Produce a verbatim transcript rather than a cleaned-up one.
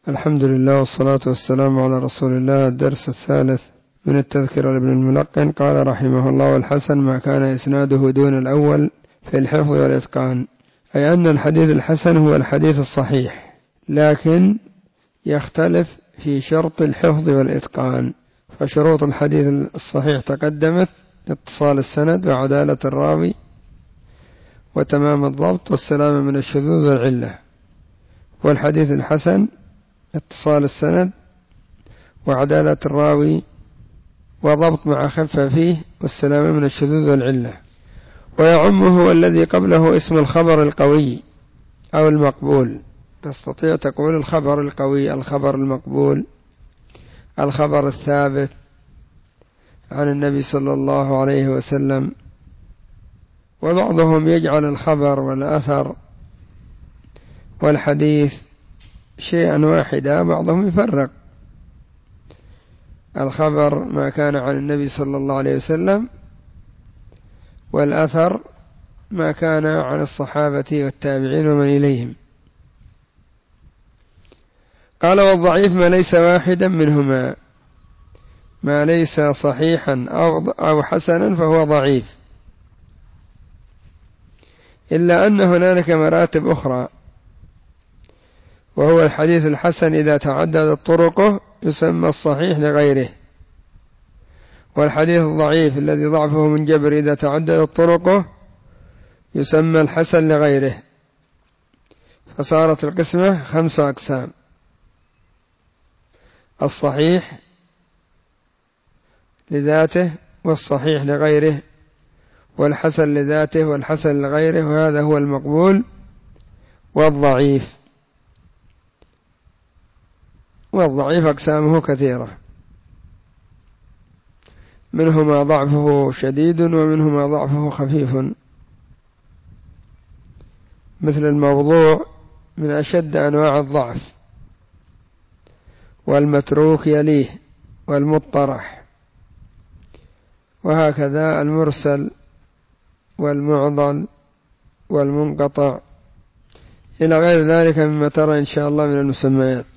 الحمد لله والصلاة والسلام على رسول الله. الدرس الثالث من التذكرة لابن الملقن. قال رحمه الله: والحسن ما كان إسناده دون الأول في الحفظ والإتقان، أي أن الحديث الحسن هو الحديث الصحيح، لكن يختلف في شرط الحفظ والإتقان. فشروط الحديث الصحيح تقدمت: اتصال السند وعدالة الراوي وتمام الضبط والسلامة من الشذوذ والعلة. والحديث الحسن اتصال السند وعدالة الراوي وضبط مع خفة فيه والسلامة من الشذوذ والعلة. ويعمه الذي قبله اسم الخبر القوي أو المقبول. تستطيع تقول الخبر القوي، الخبر المقبول، الخبر الثابت عن النبي صلى الله عليه وسلم. وبعضهم يجعل الخبر والأثر والحديث شيئا واحدا، بعضهم يفرق: الخبر ما كان عن النبي صلى الله عليه وسلم، والأثر ما كان عن الصحابة والتابعين ومن إليهم. قال: والضعيف ما ليس واحدا منهما، ما ليس صحيحا أو حسنا فهو ضعيف، إلا أن هنالك مراتب أخرى، وهو الحديث الحسن إذا تعددت طرقه يسمى الصحيح لغيره، والحديث الضعيف الذي ضعفه منجبر إذا تعددت طرقه يسمى الحسن لغيره. فصارت القسمة خمس أقسام: الصحيح لذاته، والصحيح لغيره، والحسن لذاته، والحسن لغيره، وهذا هو المقبول، والضعيف. والضعيف أقسامه كثيرة، منهما ضعفه شديد ومنهما ضعفه خفيف، مثل الموضوع من أشد أنواع الضعف، والمتروك يليه، والمطرح، وهكذا المرسل والمعضل والمنقطع إلى غير ذلك مما ترى إن شاء الله من المسميات.